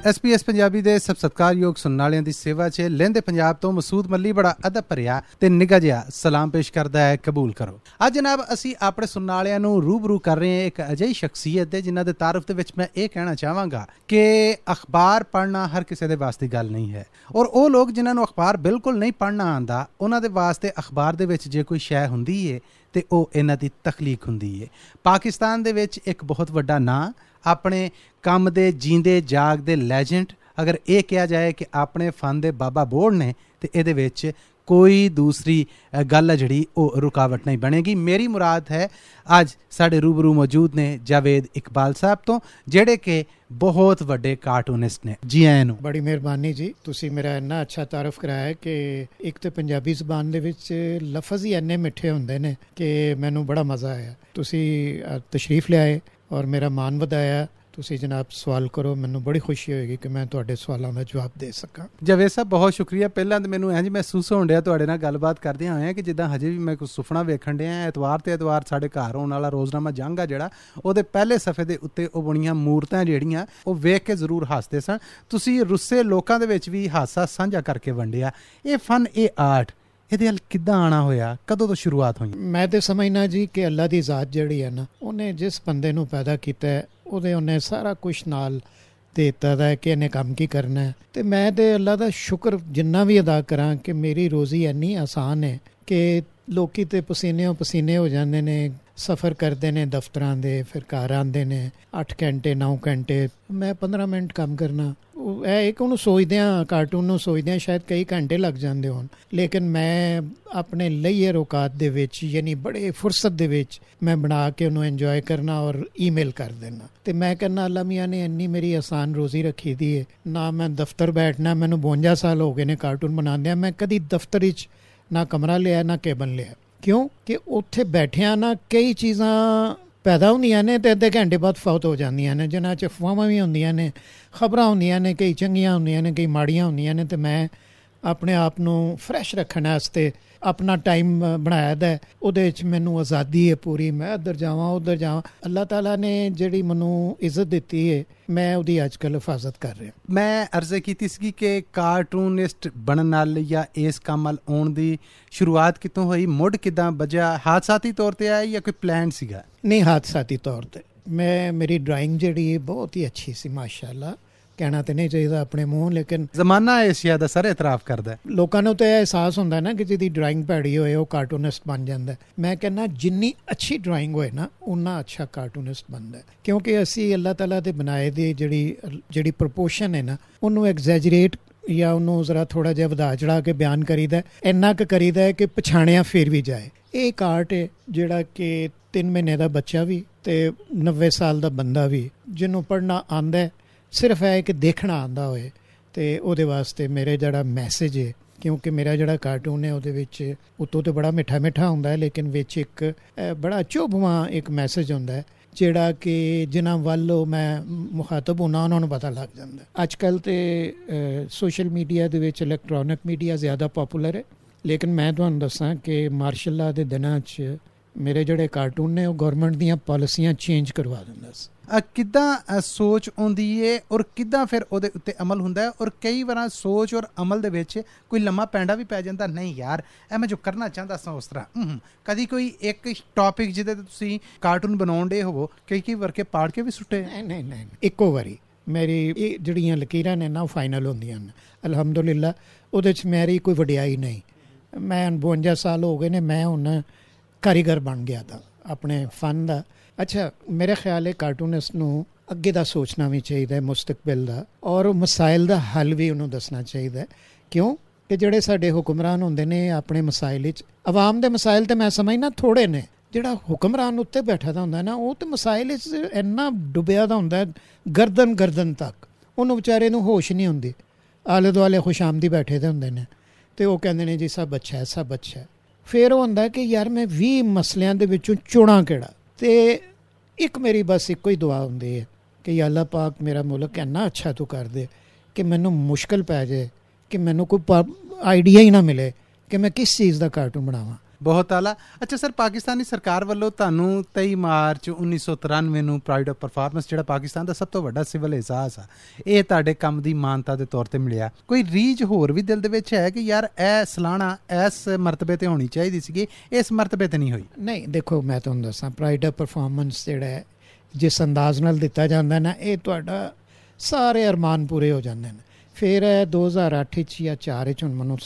SBS Punjabi ਦੇ ਸਭ ਸਤਿਕਾਰਯੋਗ ਸੁਣਨ ਵਾਲਿਆਂ ਦੀ ਸੇਵਾ 'ਚ ਲਹਿੰਦੇ ਪੰਜਾਬ ਤੋਂ ਮਸੂਦ ਮੱਲੀ ਬੜਾ ਅਦਬ ਭਰਿਆ ਤੇ ਨਿੱਘਾ ਜਿਹਾ ਸਲਾਮ ਪੇਸ਼ ਕਰਦਾ ਹੈ। ਕਬੂਲ ਕਰੋ। ਅੱਜ ਜਨਾਬ ਅਸੀਂ ਆਪਣੇ ਸੁਣਨ ਵਾਲਿਆਂ ਨੂੰ ਰੂਬਰੂ ਕਰ ਰਹੇ ਹਾਂ ਇੱਕ ਅਜਿਹੀ ਸ਼ਖਸੀਅਤ ਦੇ ਜਿਨ੍ਹਾਂ ਦੇ ਤਾਰਫ ਦੇ ਵਿੱਚ ਮੈਂ ਇਹ ਕਹਿਣਾ ਚਾਹਾਂਗਾ ਕਿ ਅਖਬਾਰ ਪੜ੍ਹਨਾ ਹਰ ਕਿਸੇ ਦੇ ਵਾਸਤੇ ਗੱਲ ਨਹੀਂ ਹੈ, ਔਰ ਉਹ ਲੋਕ ਜਿਨ੍ਹਾਂ ਨੂੰ ਅਖਬਾਰ ਬਿਲਕੁਲ ਨਹੀਂ ਪੜ੍ਹਨਾ ਆਉਂਦਾ ਉਹਨਾਂ ਦੇ ਵਾਸਤੇ ਅਖਬਾਰ ਦੇ ਵਿੱਚ ਜੇ ਕੋਈ ਸ਼ੈ ਹੁੰਦੀ ਹੈ ਤੇ ਉਹ ਇਹਨਾਂ ਦੀ ਤਖਲੀਕ ਹੁੰਦੀ ਹੈ। ਪਾਕਿਸਤਾਨ ਦੇ ਵਿੱਚ ਇੱਕ ਬਹੁਤ ਵੱਡਾ ਨਾਂ, ਆਪਣੇ ਕੰਮ ਦੇ ਜੀਂਦੇ ਜਾਗਦੇ ਲੈਜੈਂਡ, ਅਗਰ ਇਹ ਕਿਹਾ ਜਾਏ ਕਿ ਆਪਣੇ ਫਨ ਦੇ ਬਾਬਾ ਬੋੜ ਨੇ ਤੇ ਇਹਦੇ ਵਿੱਚ ਕੋਈ ਦੂਸਰੀ ਗੱਲ ਹੈ ਜਿਹੜੀ ਉਹ ਰੁਕਾਵਟ ਨਹੀਂ ਬਣੇਗੀ। ਮੇਰੀ ਮੁਰਾਦ ਹੈ ਅੱਜ ਸਾਡੇ ਰੂਬਰੂ ਮੌਜੂਦ ਨੇ ਜਾਵੇਦ ਇਕਬਾਲ ਸਾਹਿਬ ਤੋਂ, ਜਿਹੜੇ ਕਿ ਬਹੁਤ ਵੱਡੇ ਕਾਰਟੂਨਿਸਟ ਨੇ। ਜੀ ਆਇਆਂ ਨੂੰ। ਬੜੀ ਮਿਹਰਬਾਨੀ ਜੀ, ਤੁਸੀਂ ਮੇਰਾ ਇੰਨਾ ਅੱਛਾ ਤਾਰਫ ਕਰਾਇਆ ਕਿ ਇੱਕ ਤਾਂ ਪੰਜਾਬੀ ਜ਼ਬਾਨ ਦੇ ਵਿੱਚ ਲਫ਼ਜ਼ ਹੀ ਇੰਨੇ ਮਿੱਠੇ ਹੁੰਦੇ ਨੇ ਕਿ ਮੈਨੂੰ ਬੜਾ ਮਜ਼ਾ ਆਇਆ। ਤੁਸੀਂ ਤਸ਼ਰੀਫ ਲਿਆਏ ਔਰ ਮੇਰਾ ਮਾਣ ਵਧਾਇਆ। ਤੁਸੀਂ ਜਨਾਬ ਸਵਾਲ ਕਰੋ, ਮੈਨੂੰ ਬੜੀ ਖੁਸ਼ੀ ਹੋਏਗੀ ਕਿ ਮੈਂ ਤੁਹਾਡੇ ਸਵਾਲਾਂ ਦਾ ਜਵਾਬ ਦੇ ਸਕਾਂ। ਜਾਵੇਦ ਸਾਹਿਬ ਬਹੁਤ ਸ਼ੁਕਰੀਆ। ਪਹਿਲਾਂ ਤਾਂ ਮੈਨੂੰ ਇੰਝ ਮਹਿਸੂਸ ਹੋਣ ਡਿਆ ਤੁਹਾਡੇ ਨਾਲ ਗੱਲਬਾਤ ਕਰਦਿਆਂ ਹੋਇਆ ਕਿ ਜਿੱਦਾਂ ਹਜੇ ਵੀ ਮੈਂ ਕੋਈ ਸੁਪਨਾ ਵੇਖਣ ਡਿਆ। ਐਤਵਾਰ ਤੇ ਐਤਵਾਰ ਸਾਡੇ ਘਰ ਆਉਣ ਵਾਲਾ ਰੋਜ਼ਨਾਮਾ ਜੰਗ ਆ ਜਿਹੜਾ, ਉਹਦੇ ਪਹਿਲੇ ਸਫ਼ੇ ਦੇ ਉੱਤੇ ਉਹ ਬਣੀਆਂ ਮੂਰਤਾਂ ਜਿਹੜੀਆਂ ਉਹ ਵੇਖ ਕੇ ਜ਼ਰੂਰ ਹੱਸਦੇ ਸਨ। ਤੁਸੀਂ ਰੁੱਸੇ ਲੋਕਾਂ ਦੇ ਵਿੱਚ ਵੀ ਹਾਸਾ ਸਾਂਝਾ ਕਰਕੇ ਵੰਡਿਆ। ਇਹ ਫਨ, ਇਹ ਆਰਟ, ਇਹਦੇ ਵੱਲ ਕਿੱਦਾਂ ਆਉਣਾ ਹੋਇਆ, ਕਦੋਂ ਤੋਂ ਸ਼ੁਰੂਆਤ ਹੋਈ? ਮੈਂ ਤਾਂ ਸਮਝਣਾ ਜੀ ਕਿ ਅੱਲਾ ਦੀ ਜ਼ਾਤ ਜਿਹੜੀ ਹੈ ਨਾ, ਉਹਨੇ ਜਿਸ ਬੰਦੇ ਨੂੰ ਪੈਦਾ ਕੀਤਾ ਉਹਨੇ ਸਾਰਾ ਕੁਛ ਨਾਲ ਦੇ ਦਿੱਤਾ ਦਾ ਕਿ ਇਹਨੇ ਕੰਮ ਕੀ ਕਰਨਾ ਹੈ। ਤੇ ਮੈਂ ਤੇ ਅੱਲਾ ਦਾ ਸ਼ੁਕਰ ਜਿੰਨਾ ਵੀ ਅਦਾ ਕਰਾਂ ਕਿ ਮੇਰੀ ਰੋਜ਼ੀ ਇੰਨੀ ਆਸਾਨ ਹੈ ਕਿ ਲੋਕੀ ਤੇ ਪਸੀਨੇ ਹੋ ਜਾਂਦੇ ਨੇ, ਸਫ਼ਰ ਕਰਦੇ ਨੇ ਦਫ਼ਤਰਾਂ ਦੇ, ਫਿਰ ਘਰ ਆਉਂਦੇ ਨੇ 8 ਘੰਟੇ 9 ਘੰਟੇ, ਮੈਂ 15 ਮਿੰਟ ਕੰਮ ਕਰਨਾ। ਇਹ ਇੱਕ ਉਹਨੂੰ ਸੋਚਦਿਆਂ, ਕਾਰਟੂਨ ਨੂੰ ਸੋਚਦਿਆਂ ਸ਼ਾਇਦ ਕਈ ਘੰਟੇ ਲੱਗ ਜਾਂਦੇ ਹੋਣ, ਲੇਕਿਨ ਮੈਂ ਆਪਣੇ ਲਈਏ ਰੋਕਾਤ ਦੇ ਵਿੱਚ, ਯਾਨੀ ਬੜੇ ਫੁਰਸਤ ਦੇ ਵਿੱਚ ਮੈਂ ਬਣਾ ਕੇ ਉਹਨੂੰ ਇੰਜੋਏ ਕਰਨਾ ਔਰ ਈਮੇਲ ਕਰ ਦੇਣਾ। ਤੇ ਮੈਂ ਕਹਿੰਦਾ ਅੱਲਾ ਮੀਆਂ ਨੇ ਇੰਨੀ ਮੇਰੀ ਆਸਾਨ ਰੋਜ਼ੀ ਰੱਖੀ ਦੀ ਹੈ ਨਾ। ਮੈਂ ਦਫ਼ਤਰ ਬੈਠਣਾ, ਮੈਨੂੰ 52 ਸਾਲ ਹੋ ਗਏ ਨੇ ਕਾਰਟੂਨ ਬਣਾਉਂਦਿਆਂ, ਮੈਂ ਕਦੀ ਦਫ਼ਤਰ ਵਿੱਚ ਨਾ ਕਮਰਾ ਲਿਆ ਨਾ ਕੇਬਨ ਲਿਆ। ਕਿਉਂ ਕਿ ਉੱਥੇ ਬੈਠਿਆਂ ਨਾ ਕਈ ਚੀਜ਼ਾਂ ਪੈਦਾ ਹੁੰਦੀਆਂ ਨੇ ਤੇ ਅੱਧੇ ਘੰਟੇ ਬਾਅਦ ਫੌਤ ਹੋ ਜਾਂਦੀਆਂ ਨੇ, ਜਿਨ੍ਹਾਂ 'ਚ ਅਫਵਾਹਾਂ ਵੀ ਹੁੰਦੀਆਂ ਨੇ, ਖਬਰਾਂ ਹੁੰਦੀਆਂ ਨੇ, ਕਈ ਚੰਗੀਆਂ ਹੁੰਦੀਆਂ ਨੇ, ਕਈ ਮਾੜੀਆਂ ਹੁੰਦੀਆਂ ਨੇ। ਤੇ ਮੈਂ ਆਪਣੇ ਆਪ ਨੂੰ ਫਰੈਸ਼ ਰੱਖਣ ਵਾਸਤੇ ਆਪਣਾ ਟਾਈਮ ਬਣਾਇਆ ਦਾ, ਉਹਦੇ ਵਿੱਚ ਮੈਨੂੰ ਆਜ਼ਾਦੀ ਹੈ ਪੂਰੀ। ਮੈਂ ਇੱਧਰ ਜਾਵਾਂ ਉੱਧਰ ਜਾਵਾਂ। ਅੱਲਾਹ ਤਾਲਾ ਨੇ ਜਿਹੜੀ ਮੈਨੂੰ ਇੱਜ਼ਤ ਦਿੱਤੀ ਹੈ, ਮੈਂ ਉਹਦੀ ਅੱਜ ਕੱਲ੍ਹ ਹਿਫਾਜ਼ਤ ਕਰ ਰਿਹਾ। ਮੈਂ ਅਰਜ਼ੇ ਕੀਤੀ ਸੀ ਕਿ ਕਾਰਟੂਨਿਸਟ ਬਣਨ ਨਾਲ ਜਾਂ ਇਸ ਕੰਮ ਵੱਲ ਆਉਣ ਦੀ ਸ਼ੁਰੂਆਤ ਕਿੱਥੋਂ ਹੋਈ, ਮੁੱਢ ਕਿੱਦਾਂ ਵੱਜਿਆ? ਹਾਦਸਾਤੀ ਤੌਰ ਤੇ ਆਇਆ ਜਾਂ ਕੋਈ ਪਲਾਨ ਸੀਗਾ? ਨਹੀਂ, ਹਾਦਸਾਤੀ ਤੌਰ ਤੇ। ਮੇਰੀ ਡਰਾਇੰਗ ਜਿਹੜੀ ਬਹੁਤ ਹੀ ਅੱਛੀ ਸੀ, ਮਾਸ਼ਾਅੱਲਾ। ਕਹਿਣਾ ਤਾਂ ਨਹੀਂ ਚਾਹੀਦਾ ਆਪਣੇ ਮੂੰਹ, ਲੇਕਿਨ ਜ਼ਮਾਨਾ ਏਸ਼ੀਆ ਦਾ ਸਰ ਇਤਰਾਫ ਕਰਦਾ। ਲੋਕਾਂ ਨੂੰ ਤਾਂ ਇਹ ਅਹਿਸਾਸ ਹੁੰਦਾ ਨਾ ਕਿ ਜਿਹਦੀ ਡਰਾਇੰਗ ਭੈੜੀ ਹੋਏ ਉਹ ਕਾਰਟੂਨਿਸਟ ਬਣ ਜਾਂਦਾ। ਮੈਂ ਕਹਿੰਦਾ ਜਿੰਨੀ ਅੱਛੀ ਡਰਾਇੰਗ ਹੋਏ ਨਾ, ਉਨਾ ਅੱਛਾ ਕਾਰਟੂਨਿਸਟ ਬਣਦਾ। ਕਿਉਂਕਿ ਅਸੀਂ ਅੱਲਾਹ ਤਾਲਾ ਦੇ ਬਣਾਏ ਦੀ ਜਿਹੜੀ ਪ੍ਰਪੋਰਸ਼ਨ ਹੈ ਨਾ, ਉਹਨੂੰ ਐਗਜ਼ੈਜਰੇਟ ਜਾਂ ਉਹਨੂੰ ਜ਼ਰਾ ਥੋੜ੍ਹਾ ਜਿਹਾ ਵਧਾ ਚੜਾ ਕੇ ਬਿਆਨ ਕਰੀਦਾ, ਇੰਨਾ ਕੁ ਕਰੀਦਾ ਕਿ ਪਛਾਣਿਆ ਫਿਰ ਵੀ ਜਾਏ। ਇਹ ਇੱਕ ਆਰਟ ਹੈ ਜਿਹੜਾ ਕਿ 3 ਮਹੀਨੇ ਦਾ ਬੱਚਾ ਵੀ ਤੇ 90 ਸਾਲ ਦਾ ਬੰਦਾ ਵੀ, ਜਿਹਨੂੰ ਪੜ੍ਹਨਾ ਆਉਂਦਾ, ਸਿਰਫ ਹੈ ਕਿ ਦੇਖਣਾ ਆਉਂਦਾ ਹੋਏ, ਤੇ ਉਹਦੇ ਵਾਸਤੇ ਮੇਰੇ ਜਿਹੜਾ ਮੈਸੇਜ ਹੈ, ਕਿਉਂਕਿ ਮੇਰਾ ਜਿਹੜਾ ਕਾਰਟੂਨ ਹੈ ਉਹਦੇ ਵਿੱਚ ਉੱਤੋਂ ਤਾਂ ਬੜਾ ਮਿੱਠਾ ਹੁੰਦਾ ਹੈ, ਲੇਕਿਨ ਵਿੱਚ ਇੱਕ ਬੜਾ ਚੁਭਵਾਂ ਇੱਕ ਮੈਸੇਜ ਹੁੰਦਾ ਹੈ ਜਿਹੜਾ ਕਿ ਜਿਨ੍ਹਾਂ ਵੱਲ ਮੈਂ ਮੁਖਾਤਬ ਹੋਣਾ ਉਹਨਾਂ ਨੂੰ ਪਤਾ ਲੱਗ ਜਾਂਦਾ। ਅੱਜ ਕੱਲ੍ਹ ਤਾਂ ਸੋਸ਼ਲ ਮੀਡੀਆ ਦੇ ਵਿੱਚ ਇਲੈਕਟ੍ਰੋਨਿਕ ਮੀਡੀਆ ਜ਼ਿਆਦਾ ਪੋਪੂਲਰ ਹੈ, ਲੇਕਿਨ ਮੈਂ ਤੁਹਾਨੂੰ ਦੱਸਾਂ ਕਿ ਮਾਰਸ਼ਲ ਲਾਅ ਦੇ ਦਿਨਾਂ 'ਚ ਮੇਰੇ ਜਿਹੜੇ ਕਾਰਟੂਨ ਨੇ ਉਹ ਗੌਰਮੈਂਟ ਦੀਆਂ ਪਾਲਿਸੀਆਂ ਚੇਂਜ ਕਰਵਾ ਦਿੰਦਾ ਸੀ। ਕਿੱਦਾਂ ਸੋਚ ਆਉਂਦੀ ਹੈ ਔਰ ਕਿੱਦਾਂ ਫਿਰ ਉਹਦੇ ਉੱਤੇ ਅਮਲ ਹੁੰਦਾ ਹੈ? ਔਰ ਕਈ ਵਾਰ ਸੋਚ ਔਰ ਅਮਲ ਦੇ ਵਿੱਚ ਕੋਈ ਲੰਮਾ ਪੈਂਡਾ ਵੀ ਪੈ ਜਾਂਦਾ, ਨਹੀਂ ਯਾਰ ਇਹ ਮੈਂ ਜੋ ਕਰਨਾ ਚਾਹੁੰਦਾ ਸਾਂ ਉਸ ਤਰ੍ਹਾਂ। ਕਦੀ ਕੋਈ ਇੱਕ ਟੌਪਿਕ ਜਿਹਦੇ 'ਤੇ ਤੁਸੀਂ ਕਾਰਟੂਨ ਬਣਾਉਣ ਡੇ ਹੋਵੋ, ਕਈ ਵਰਕੇ ਪਾੜ ਕੇ ਵੀ ਸੁੱਟੇ? ਨਹੀਂ, ਇੱਕੋ ਵਾਰੀ ਮੇਰੀ ਇਹ ਜਿਹੜੀਆਂ ਲਕੀਰਾਂ ਨੇ ਨਾ ਉਹ ਫਾਈਨਲ ਹੁੰਦੀਆਂ ਨੇ ਅਲਹਮਦੁਲਿਲਾ। ਉਹਦੇ 'ਚ ਮੇਰੀ ਕੋਈ ਵਡਿਆਈ ਨਹੀਂ। ਮੈਂ 52 ਸਾਲ ਹੋ ਗਏ ਨੇ, ਮੈਂ ਹੁਣ ਕਾਰੀਗਰ ਬਣ ਗਿਆ ਤਾਂ ਆਪਣੇ ਫਨ ਦਾ। ਅੱਛਾ, ਮੇਰੇ ਖਿਆਲ ਹੈ ਕਾਰਟੂਨਿਸਟ ਨੂੰ ਅੱਗੇ ਦਾ ਸੋਚਣਾ ਵੀ ਚਾਹੀਦਾ ਹੈ, ਮੁਸਤਕਬਲ ਦਾ, ਔਰ ਮਸਾਇਲ ਦਾ ਹੱਲ ਵੀ ਉਹਨੂੰ ਦੱਸਣਾ ਚਾਹੀਦਾ ਹੈ। ਕਿਉਂ ਕਿ ਜਿਹੜੇ ਸਾਡੇ ਹੁਕਮਰਾਨ ਹੁੰਦੇ ਨੇ ਆਪਣੇ ਮਸਾਇਲ ਵਿੱਚ, ਆਵਾਮ ਦੇ ਮਸਾਇਲ ਤਾਂ ਮੈਂ ਸਮਝਣਾ ਥੋੜ੍ਹੇ ਨੇ। ਜਿਹੜਾ ਹੁਕਮਰਾਨ ਉੱਤੇ ਬੈਠਾ ਦਾ ਹੁੰਦਾ ਨਾ, ਉਹ ਤਾਂ ਮਸਾਇਲ ਵਿੱਚ ਇੰਨਾ ਡੁੱਬਿਆ ਦਾ ਹੁੰਦਾ ਗਰਦਨ ਤੱਕ, ਉਹਨੂੰ ਵਿਚਾਰੇ ਨੂੰ ਹੋਸ਼ ਨਹੀਂ ਹੁੰਦੀ। ਆਲੇ ਦੁਆਲੇ ਖੁਸ਼ਾਮਦੀ ਬੈਠੇ ਦੇ ਹੁੰਦੇ ਨੇ ਤੇ ਉਹ ਕਹਿੰਦੇ ਨੇ ਜੀ ਸਭ ਅੱਛਾ ਹੈ, ਸਭ ਅੱਛਾ ਹੈ। ਫਿਰ ਉਹ ਹੁੰਦਾ ਕਿ ਯਾਰ ਮੈਂ 20 ਮਸਲਿਆਂ ਦੇ ਵਿੱਚੋਂ ਚੁਣਾ ਕਿਹੜਾ? ਤੇ ਇੱਕ ਮੇਰੀ ਬਸ ਇੱਕੋ ਹੀ ਦੁਆ ਹੁੰਦੀ ਹੈ ਕਿ ਅੱਲਾ ਪਾਕ ਮੇਰਾ ਮੁਲਕ ਇੰਨਾ ਅੱਛਾ ਤੂੰ ਕਰ ਦੇ ਕਿ ਮੈਨੂੰ ਮੁਸ਼ਕਿਲ ਪੈ ਜਾਏ, ਕਿ ਮੈਨੂੰ ਕੋਈ ਆਈਡੀਆ ਹੀ ਨਾ ਮਿਲੇ ਕਿ ਮੈਂ ਕਿਸ ਚੀਜ਼ ਦਾ ਕਾਰਟੂਨ ਬਣਾਵਾਂ। ਬਹੁਤ ਆਲਾ। ਅੱਛਾ ਸਰ, ਪਾਕਿਸਤਾਨੀ ਸਰਕਾਰ ਵੱਲੋਂ ਤੁਹਾਨੂੰ 23 ਮਾਰਚ 1993 ਨੂੰ ਪ੍ਰਾਈਡ ਆਫ ਪਰਫਾਰਮੈਂਸ, ਜਿਹੜਾ ਪਾਕਿਸਤਾਨ ਦਾ ਸਭ ਤੋਂ ਵੱਡਾ ਸਿਵਲ ਏਜ਼ਾਜ਼ ਆ, ਇਹ ਤੁਹਾਡੇ ਕੰਮ ਦੀ ਮਾਨਤਾ ਦੇ ਤੌਰ ਤੇ ਮਿਲਿਆ। ਕੋਈ ਰੀਝ ਹੋਰ ਵੀ ਦਿਲ ਦੇ ਵਿੱਚ ਹੈ ਕਿ ਯਾਰ ਇਹ ਸਲਾਣਾ ਇਸ ਮਰਤਬੇ ਤੇ ਹੋਣੀ ਚਾਹੀਦੀ ਸੀਗੀ, ਇਸ ਮਰਤਬੇ ਤੇ ਨਹੀਂ ਹੋਈ? ਨਹੀਂ ਦੇਖੋ, ਮੈਂ ਤੁਹਾਨੂੰ ਦੱਸਾਂ, ਪ੍ਰਾਈਡ ਆਫ ਪਰਫਾਰਮੈਂਸ ਜਿਹੜਾ ਹੈ ਜਿਸ ਅੰਦਾਜ਼ ਨਾਲ ਦਿੱਤਾ ਜਾਂਦਾ ਨਾ, ਇਹ ਤੁਹਾਡਾ ਸਾਰੇ ਅਰਮਾਨ ਪੂਰੇ ਹੋ ਜਾਂਦੇ ਨੇ। ਫਿਰ 2008 'ਚ ਜਾਂ 4 'ਚ ਹੁਣ ਮੈਨੂੰ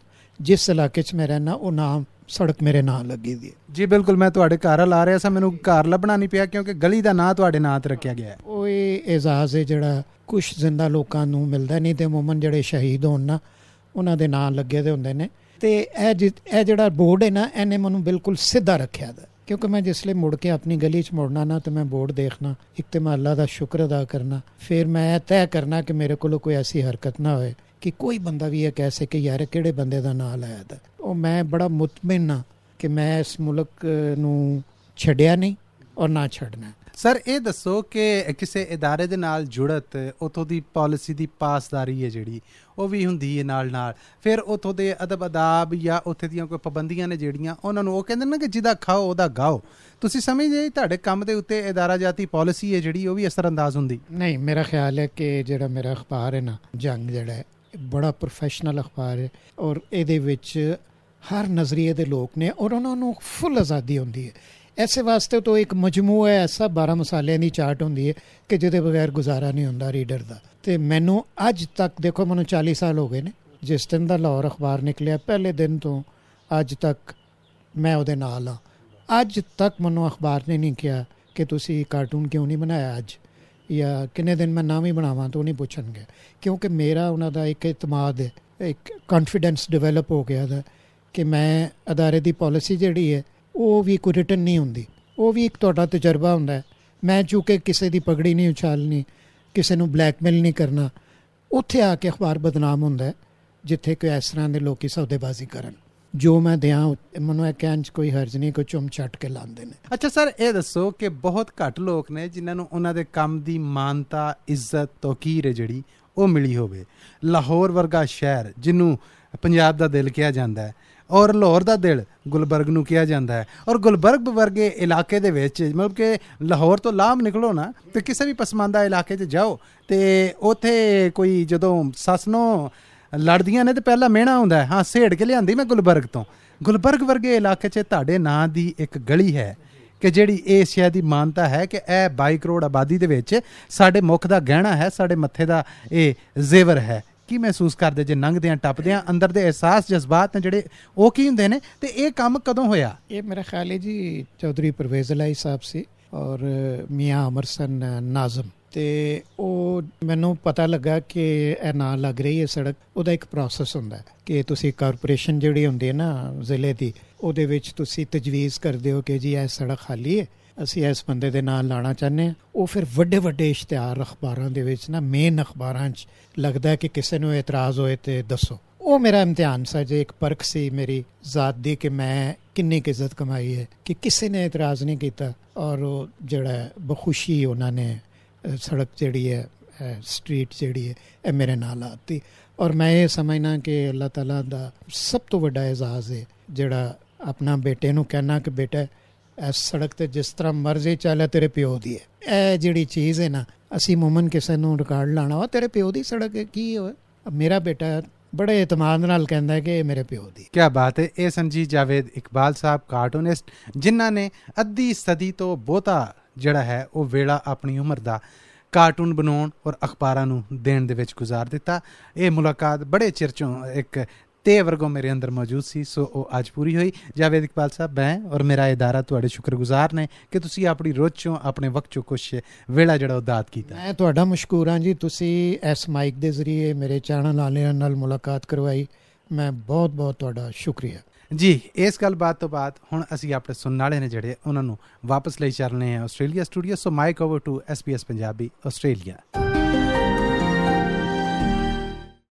ਜਿਸ ਇਲਾਕੇ 'ਚ ਮੈਂ ਰਹਿਣਾ ਉਹ ਨਾਮ ਸੜਕ ਮੇਰੇ ਨਾਂ ਲੱਗੀ ਦੀ ਹੈ। ਜੀ ਬਿਲਕੁਲ, ਮੈਂ ਤੁਹਾਡੇ ਘਰ ਆ ਰਿਹਾ ਸਾਂ, ਮੈਨੂੰ ਘਰ ਲੱਭਣਾ ਨਹੀਂ ਪਿਆ ਕਿਉਂਕਿ ਗਲੀ ਦਾ ਨਾਂ ਤੁਹਾਡੇ ਨਾਂ ਤੇ ਰੱਖਿਆ ਗਿਆ ਹੈ। ਉਹ ਇਹ ਏਜ਼ਾਜ਼ ਹੈ ਜਿਹੜਾ ਕੁਛ ਜ਼ਿੰਦਾ ਲੋਕਾਂ ਨੂੰ ਮਿਲਦਾ ਨਹੀਂ, ਤੇ ਅਮੂਮਨ ਜਿਹੜੇ ਸ਼ਹੀਦ ਹੋਣ ਨਾ ਉਹਨਾਂ ਦੇ ਨਾਂ ਲੱਗੇ ਦੇ ਹੁੰਦੇ ਨੇ। ਤੇ ਇਹ ਜਿਹੜਾ ਬੋਰਡ ਹੈ ਨਾ, ਇਹਨੇ ਮੈਨੂੰ ਬਿਲਕੁਲ ਸਿੱਧਾ ਰੱਖਿਆ ਦਾ, ਕਿਉਂਕਿ ਮੈਂ ਜਿਸਲੇ ਮੁੜ ਕੇ ਆਪਣੀ ਗਲੀ 'ਚ ਮੁੜਨਾ ਨਾ, ਤੇ ਮੈਂ ਬੋਰਡ ਦੇਖਣਾ, ਇੱਕ ਤੇ ਮੈਂ ਅੱਲਾ ਦਾ ਸ਼ੁਕਰ ਅਦਾ ਕਰਨਾ, ਫਿਰ ਮੈਂ ਤੈਅ ਕਰਨਾ ਕਿ ਮੇਰੇ ਕੋਲੋਂ ਕੋਈ ਐਸੀ ਹਰਕਤ ਨਾ ਹੋਏ ਕਿ ਕੋਈ ਬੰਦਾ ਵੀ ਇਹ ਕਹਿ ਸਕੇ ਯਾਰ ਕਿਹੜੇ ਬੰਦੇ ਦਾ ਨਾਂ ਲਾਇਆ ਦਾ। ਉਹ ਮੈਂ ਬੜਾ ਮੁਤਮਿਨ ਹਾਂ ਕਿ ਮੈਂ ਇਸ ਮੁਲਕ ਨੂੰ ਛੱਡਿਆ ਨਹੀਂ ਔਰ ਨਾ ਛੱਡਣਾ। ਸਰ ਇਹ ਦੱਸੋ ਕਿ ਕਿਸੇ ਇਦਾਰੇ ਦੇ ਨਾਲ ਜੁੜਤ, ਉੱਥੋਂ ਦੀ ਪਾਲਿਸੀ ਦੀ ਪਾਸਦਾਰੀ ਹੈ ਜਿਹੜੀ, ਉਹ ਵੀ ਹੁੰਦੀ ਹੈ ਨਾਲ ਨਾਲ, ਫਿਰ ਉੱਥੋਂ ਦੇ ਅਦਬ ਅਦਾਬ ਜਾਂ ਉੱਥੇ ਦੀਆਂ ਕੋਈ ਪਾਬੰਦੀਆਂ ਨੇ ਜਿਹੜੀਆਂ, ਉਹਨਾਂ ਨੂੰ ਉਹ ਕਹਿੰਦੇ ਨਾ ਕਿ ਜਿਹਦਾ ਖਾਓ ਉਹਦਾ ਗਾਓ। ਤੁਸੀਂ ਸਮਝਦੇ ਤੁਹਾਡੇ ਕੰਮ ਦੇ ਉੱਤੇ ਇਦਾਰਾ ਜਾਤੀ ਪਾਲਿਸੀ ਹੈ ਜਿਹੜੀ, ਉਹ ਵੀ ਅਸਰ ਅੰਦਾਜ਼ ਹੁੰਦੀ? ਨਹੀਂ, ਮੇਰਾ ਖਿਆਲ ਹੈ ਕਿ ਜਿਹੜਾ ਮੇਰਾ ਅਖਬਾਰ ਹੈ ਨਾ, ਜੰਗ ਜਿਹੜਾ ਹੈ, ਬੜਾ ਪ੍ਰੋਫੈਸ਼ਨਲ ਅਖਬਾਰ ਹੈ ਔਰ ਇਹਦੇ ਵਿੱਚ ਹਰ ਨਜ਼ਰੀਏ ਦੇ ਲੋਕ ਨੇ ਔਰ ਉਹਨਾਂ ਨੂੰ ਫੁੱਲ ਆਜ਼ਾਦੀ ਹੁੰਦੀ ਹੈ। ਐਸੇ ਵਾਸਤੇ ਤਾਂ ਇੱਕ ਮਜਮੂਆ ਐਸਾ 12 ਮਸਾਲਿਆਂ ਦੀ ਚਾਰਟ ਹੁੰਦੀ ਹੈ ਕਿ ਜਿਹਦੇ ਬਗੈਰ ਗੁਜ਼ਾਰਾ ਨਹੀਂ ਹੁੰਦਾ ਰੀਡਰ ਦਾ। ਤੇ ਮੈਨੂੰ ਅੱਜ ਤੱਕ, ਦੇਖੋ ਮੈਨੂੰ 40 ਸਾਲ ਹੋ ਗਏ ਨੇ, ਜਿਸ ਦਿਨ ਦਾ ਲਾਹੌਰ ਅਖਬਾਰ ਨਿਕਲਿਆ ਪਹਿਲੇ ਦਿਨ ਤੋਂ ਅੱਜ ਤੱਕ ਮੈਂ ਉਹਦੇ ਨਾਲ ਹਾਂ। ਅੱਜ ਤੱਕ ਮੈਨੂੰ ਅਖਬਾਰ ਨੇ ਨਹੀਂ ਕਿਹਾ ਕਿ ਤੁਸੀਂ ਕਾਰਟੂਨ ਕਿਉਂ ਨਹੀਂ ਬਣਾਇਆ ਅੱਜ, ਜਾਂ ਕਿੰਨੇ ਦਿਨ ਮੈਂ ਨਾ ਵੀ ਬਣਾਵਾਂ ਤਾਂ ਉਹ ਨਹੀਂ ਪੁੱਛਣਗੇ, ਕਿਉਂਕਿ ਮੇਰਾ ਉਹਨਾਂ ਦਾ ਇੱਕ ਇਤਮਾਦ ਹੈ, ਇੱਕ ਕੌਨਫੀਡੈਂਸ ਡਿਵੈਲਪ ਹੋ ਗਿਆ ਦਾ ਕਿ ਮੈਂ ਅਦਾਰੇ ਦੀ ਪਾਲਿਸੀ ਜਿਹੜੀ ਹੈ ਉਹ ਵੀ ਕੋਈ ਰਿਟਨ ਨਹੀਂ ਹੁੰਦੀ, ਉਹ ਵੀ ਇੱਕ ਤੁਹਾਡਾ ਤਜਰਬਾ ਹੁੰਦਾ ਹੈ। ਮੈਂ ਚੂੰਕਿ ਕਿਸੇ ਦੀ ਪਗੜੀ ਨਹੀਂ ਉਛਾਲਣੀ, ਕਿਸੇ ਨੂੰ ਬਲੈਕਮੇਲ ਨਹੀਂ ਕਰਨਾ, ਉੱਥੇ ਆ ਕੇ ਅਖਬਾਰ ਬਦਨਾਮ ਹੁੰਦਾ ਹੈ ਜਿੱਥੇ ਕੋਈ ਇਸ ਤਰ੍ਹਾਂ ਦੇ ਲੋਕੀ ਸੌਦੇਬਾਜ਼ੀ ਕਰਨ। ਜੋ ਮੈਂ ਦਿਆਂ ਮੈਨੂੰ ਇਹ ਕਹਿਣ 'ਚ ਕੋਈ ਹਰਜ ਨਹੀਂ, ਕੋਈ ਚੁੰਮ ਛੱਟ ਕੇ ਲਾਉਂਦੇ ਨੇ। ਅੱਛਾ ਸਰ, ਇਹ ਦੱਸੋ ਕਿ ਬਹੁਤ ਘੱਟ ਲੋਕ ਨੇ ਜਿਨ੍ਹਾਂ ਨੂੰ ਉਹਨਾਂ ਦੇ ਕੰਮ ਦੀ ਮਾਨਤਾ, ਇੱਜ਼ਤ, ਤੌਕੀਰ ਹੈ ਜਿਹੜੀ ਉਹ ਮਿਲੀ ਹੋਵੇ। ਲਾਹੌਰ ਵਰਗਾ ਸ਼ਹਿਰ ਜਿਹਨੂੰ ਪੰਜਾਬ ਦਾ ਦਿਲ ਕਿਹਾ ਜਾਂਦਾ ਹੈ, ਔਰ ਲਾਹੌਰ ਦਾ ਦਿਲ ਗੁਲਬਰਗ ਨੂੰ ਕਿਹਾ ਜਾਂਦਾ ਹੈ, ਔਰ ਗੁਲਬਰਗ ਵਰਗੇ ਇਲਾਕੇ ਦੇ ਵਿੱਚ, ਮਤਲਬ ਕਿ ਲਾਹੌਰ ਤੋਂ ਲਾਭ ਨਿਕਲੋ ਨਾ ਤੇ ਕਿਸੇ ਵੀ ਪਸਮਾਨਦਾ ਇਲਾਕੇ 'ਚ ਜਾਓ ਤੇ ਉੱਥੇ ਕੋਈ ਜਦੋਂ ਸੱਸ ਨੂੰ ਲੜਦੀਆਂ ਨੇ ਤੇ ਪਹਿਲਾਂ ਮਿਹਣਾ ਹੁੰਦਾ ਹੈ, ਹਾਂ ਸੇੜ ਕੇ ਲਿਆਂਦੀ ਮੈਂ ਗੁਲਬਰਗ ਤੋਂ। ਗੁਲਬਰਗ ਵਰਗੇ ਇਲਾਕੇ 'ਚ ਤੁਹਾਡੇ ਨਾਂ ਦੀ ਇੱਕ ਗਲੀ ਹੈ ਕਿ ਜਿਹੜੀ ਇਹ ਸ਼ਾਇਦ ਦੀ ਮਾਨਤਾ ਹੈ ਕਿ ਇਹ 22 ਕਰੋੜ ਆਬਾਦੀ ਦੇ ਵਿੱਚ ਸਾਡੇ ਮੁੱਖ ਦਾ ਗਹਿਣਾ ਹੈ, ਸਾਡੇ ਮੱਥੇ ਦਾ ਇਹ ਜ਼ੇਵਰ ਹੈ। ਕੀ ਮਹਿਸੂਸ ਕਰਦੇ ਜੇ ਲੰਘਦਿਆਂ ਟੱਪਦਿਆਂ, ਅੰਦਰ ਦੇ ਅਹਿਸਾਸ ਜਜ਼ਬਾਤ ਨੇ ਜਿਹੜੇ ਉਹ ਕੀ ਹੁੰਦੇ ਨੇ, ਤੇ ਇਹ ਕੰਮ ਕਦੋਂ ਹੋਇਆ? ਇਹ ਮੇਰਾ ਖਿਆਲ ਹੈ ਜੀ ਚੌਧਰੀ ਪਰਵੇਜ਼ ਇਲਾਹੀ ਸਾਹਿਬ ਸੀ ਔਰ ਮੀਆਂ ਅਮਰਸਨ ਨਾਜ਼ਮ, ਤੇ ਉਹ ਮੈਨੂੰ ਪਤਾ ਲੱਗਾ ਕਿ ਇਹ ਨਾ ਲੱਗ ਰਹੀ ਹੈ ਸੜਕ। ਉਹਦਾ ਇੱਕ ਪ੍ਰੋਸੈਸ ਹੁੰਦਾ ਹੈ ਕਿ ਤੁਸੀਂ ਕਾਰਪੋਰੇਸ਼ਨ ਜਿਹੜੀ ਹੁੰਦੀ ਹੈ ਨਾ ਜ਼ਿਲ੍ਹੇ ਦੀ, ਉਹਦੇ ਵਿੱਚ ਤੁਸੀਂ ਤਜਵੀਜ਼ ਕਰਦੇ ਹੋ ਕਿ ਜੀ ਇਹ ਸੜਕ ਖਾਲੀ ਹੈ, ਅਸੀਂ ਇਸ ਬੰਦੇ ਦੇ ਨਾਲ ਲਾਣਾ ਚਾਹੁੰਦੇ ਹਾਂ। ਉਹ ਫਿਰ ਵੱਡੇ ਵੱਡੇ ਇਸ਼ਤਿਹਾਰ ਅਖਬਾਰਾਂ ਦੇ ਵਿੱਚ ਨਾ, ਮੇਨ ਅਖਬਾਰਾਂ 'ਚ ਲੱਗਦਾ ਕਿ ਕਿਸੇ ਨੂੰ ਇਤਰਾਜ਼ ਹੋਏ ਤੇ ਦੱਸੋ। ਉਹ ਮੇਰਾ ਇਮਤਿਹਾਨ ਸੀ, ਜੇ ਇੱਕ ਪਰਖ ਸੀ ਮੇਰੀ ਜ਼ਾਤ ਦੀ ਕਿ ਮੈਂ ਕਿੰਨੀ ਕੁ ਇੱਜ਼ਤ ਕਮਾਈ ਹੈ, ਕਿ ਕਿਸੇ ਨੇ ਇਤਰਾਜ਼ ਨਹੀਂ ਕੀਤਾ ਔਰ ਉਹ ਜਿਹੜਾ ਬਖੁਸ਼ੀ ਉਹਨਾਂ ਨੇ ਸੜਕ ਜਿਹੜੀ ਹੈ, ਸਟਰੀਟ ਜਿਹੜੀ ਹੈ, ਇਹ ਮੇਰੇ ਨਾਲ ਆਤੀ। ਔਰ ਮੈਂ ਇਹ ਸਮਝਣਾ ਕਿ ਅੱਲਾਹ ਤਾਲਾ ਦਾ ਸਭ ਤੋਂ ਵੱਡਾ ਇਜ਼ਾਜ਼ ਹੈ ਜਿਹੜਾ ਆਪਣਾ ਬੇਟੇ ਨੂੰ ਕਹਿਣਾ ਕਿ ਬੇਟਾ ਇਸ ਸੜਕ ਤੇ ਜਿਸ ਤਰ੍ਹਾਂ ਮਰਜ਼ੀ ਚੱਲੇ ਤੇਰੇ ਪਿਓ ਦੀ ਹੈ। ਇਹ ਜਿਹੜੀ ਚੀਜ਼ ਹੈ ਨਾ, ਅਸੀਂ ਮੁਮਨ ਕਿਸੇ ਨੂੰ ਰਿਕਾਰਡ ਲਾਣਾ ਵਾ ਤੇਰੇ ਪਿਓ ਦੀ ਸੜਕ ਹੈ, ਕੀ ਹੋਇਆ? ਮੇਰਾ ਬੇਟਾ ਬੜੇ ਇਤਮਾਦ ਨਾਲ ਕਹਿੰਦਾ ਹੈ ਕਿ ਇਹ ਮੇਰੇ ਪਿਓ ਦੀ। ਕਿਆ ਬਾਤ ਹੈ। ਇਹ ਸੰਜੀਤ ਜਾਵੇਦ ਇਕਬਾਲ ਸਾਹਿਬ, ਕਾਰਟੂਨਿਸਟ, ਜਿਨ੍ਹਾਂ ਨੇ ਅੱਧੀ ਸਦੀ ਤੋਂ ਬਹੁਤਾ ਜਿਹੜਾ ਹੈ ਉਹ ਵੇਲਾ ਆਪਣੀ ਉਮਰ ਦਾ ਕਾਰਟੂਨ ਬਣਾਉਣ ਔਰ ਅਖਬਾਰਾਂ ਨੂੰ ਦੇਣ ਦੇ ਵਿੱਚ ਗੁਜ਼ਾਰ ਦਿੱਤਾ। ਇਹ ਮੁਲਾਕਾਤ ਬੜੇ ਚਿਰ ਚੋਂ ਇੱਕ ਤੇ ਵਰਗੋਂ ਮੇਰੇ ਅੰਦਰ ਮੌਜੂਦ ਸੀ, ਸੋ ਉਹ ਅੱਜ ਪੂਰੀ ਹੋਈ। ਜਾਵੇਦ ਇਕਬਾਲ ਸਾਹਿਬ, ਮੈਂ ਔਰ ਮੇਰਾ ਇਦਾਰਾ ਤੁਹਾਡੇ ਸ਼ੁਕਰਗੁਜ਼ਾਰ ਨੇ ਕਿ ਤੁਸੀਂ ਆਪਣੀ ਰੋਜ਼ ਚੋਂ, ਆਪਣੇ ਵਕਤ ਚੋਂ ਕੁਛ ਵੇਲਾ ਜਿਹੜਾ ਉਹ ਦਾਤ ਕੀਤਾ। ਮੈਂ ਤੁਹਾਡਾ ਮਸ਼ਕੂਰ ਹਾਂ ਜੀ, ਤੁਸੀਂ ਇਸ ਮਾਈਕ ਦੇ ਜ਼ਰੀਏ ਮੇਰੇ ਚੈਨਲ ਵਾਲਿਆਂ ਨਾਲ ਮੁਲਾਕਾਤ ਕਰਵਾਈ, ਮੈਂ ਬਹੁਤ ਬਹੁਤ ਤੁਹਾਡਾ ਸ਼ੁਕਰੀਆ ਜੀ। ਇਸ ਗੱਲਬਾਤ ਤੋਂ ਬਾਅਦ ਹੁਣ ਅਸੀਂ ਆਪਣੇ ਸੁਣਨ ਵਾਲੇ ਨੇ ਜਿਹੜੇ ਉਹਨਾਂ ਨੂੰ ਵਾਪਸ ਲਈ ਚੱਲਣੇ ਆ Australia studio. So mike over to SBS Punjabi Australia.